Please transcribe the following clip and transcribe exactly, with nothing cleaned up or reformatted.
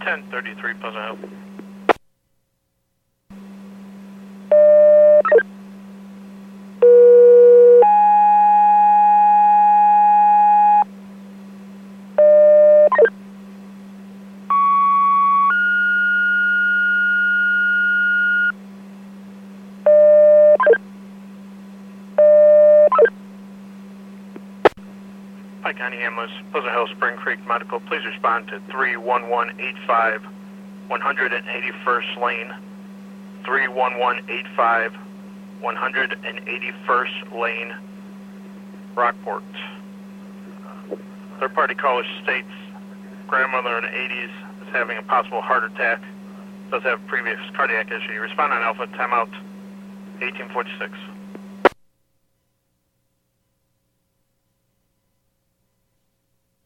ten thirty-three Pleasant Hill. Pike County Ambulance, Pleasant Hill, Spring Creek Medical, please respond to three one one eight five, one hundred eighty-first Lane, three one one eight five, one hundred eighty-first Lane, Rockport. Third party caller states grandmother in the eighties is having a possible heart attack, does have previous cardiac issue. Respond on Alpha, timeout eighteen forty-six.